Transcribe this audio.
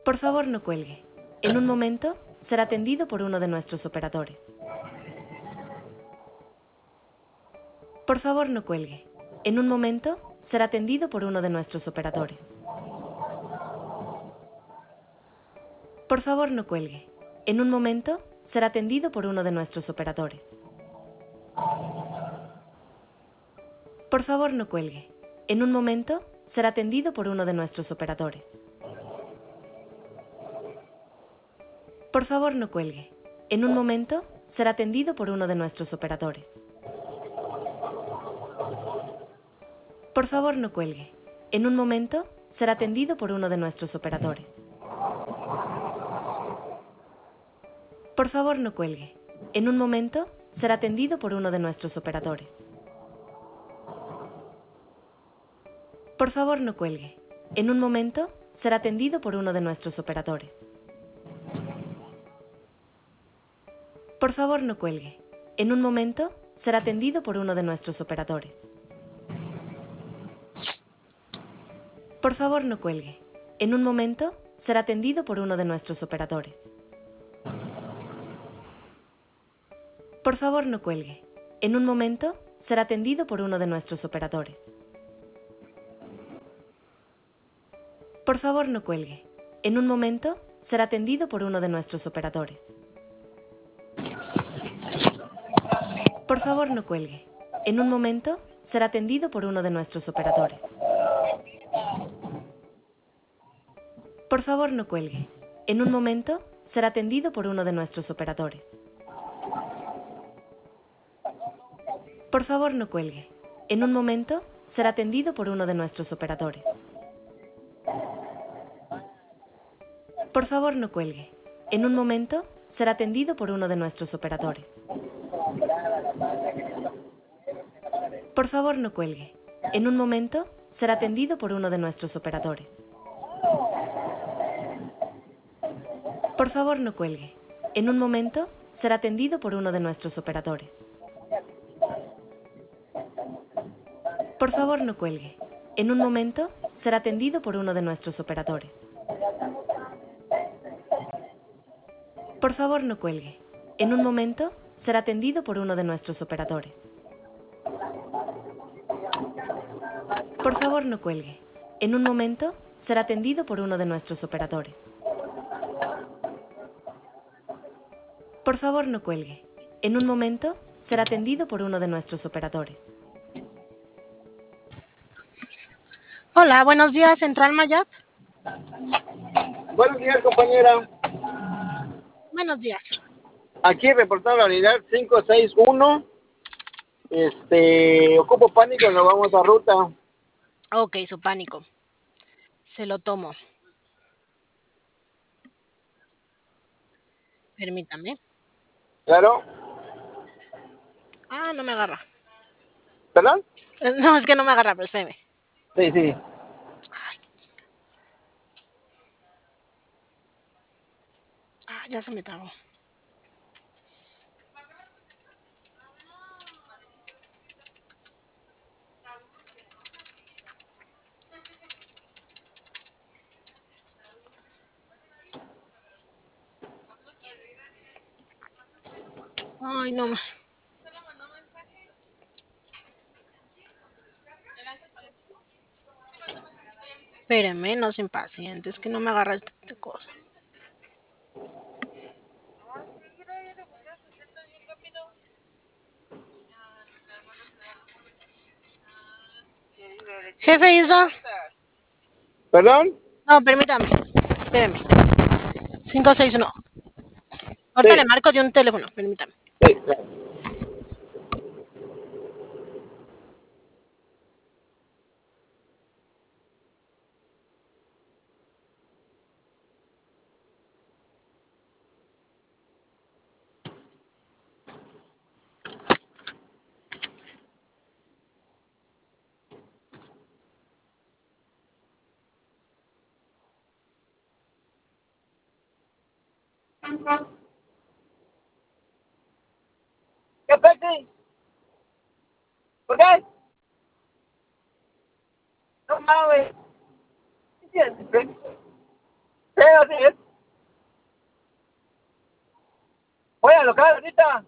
Por favor, no cuelgue. En un momento, será atendido por uno de nuestros operadores. Por favor, no cuelgue. En un momento, será atendido por uno de nuestros operadores. Por favor, no cuelgue. En un momento, será atendido por uno de nuestros operadores. Por favor, no cuelgue. En un momento, será atendido por uno de nuestros operadores. Por favor, no cuelgue. En un momento, será atendido por uno de nuestros operadores. Por favor, no cuelgue. En un momento, será atendido por uno de nuestros operadores. Por favor, no cuelgue. En un momento, será atendido por uno de nuestros operadores. Por favor, no cuelgue. En un momento, será atendido por uno de nuestros operadores. Por favor, no cuelgue. En un momento, será atendido por uno de nuestros operadores. Por favor, no cuelgue. En un momento, será atendido por uno de nuestros operadores. Por favor, no cuelgue. En un momento, será atendido por uno de nuestros operadores. Por favor, no cuelgue. En un momento, será atendido por uno de nuestros operadores. Por favor, no cuelgue. En un momento, será atendido por uno de nuestros operadores. Por favor, no cuelgue. En un momento, será atendido por uno de nuestros operadores. Por favor, no cuelgue. En un momento, será atendido por uno de nuestros operadores. Por favor, no cuelgue. En un momento, será atendido por uno de nuestros operadores. Por favor, no cuelgue. En un momento, será atendido por uno de nuestros operadores. Por favor, no cuelgue. En un momento, será atendido por uno de nuestros operadores. Por favor, no cuelgue. En un momento, será atendido por uno de nuestros operadores. Por favor, no cuelgue. En un momento, será atendido por uno de nuestros operadores. Por favor, no cuelgue. En un momento, será atendido por uno de nuestros operadores. Por favor, no cuelgue. En un momento, será atendido por uno de nuestros operadores. Hola, buenos días, Central Mayap. Buenos días, compañera. Buenos días. Aquí reportando la unidad 561. Ocupo pánico, nos vamos a ruta. Ok, su pánico. Se lo tomo. Permítame. Claro. Ah, no me agarra. ¿Perdón? No, es que no me agarra, pero espérame. Sí, sí. Ay. Ah, ya se me trabó. Ay, no. Espéreme, no se impaciente, es que no me agarra esta cosa. Jefe Isra. ¿Perdón? No, permítame. Espéreme. 561. Ahorita Sí, le marco de un teléfono, permítame. sí, claro. ¿Qué taxi? ¿Por qué? No mames. Pero haces? Voy a local ahorita.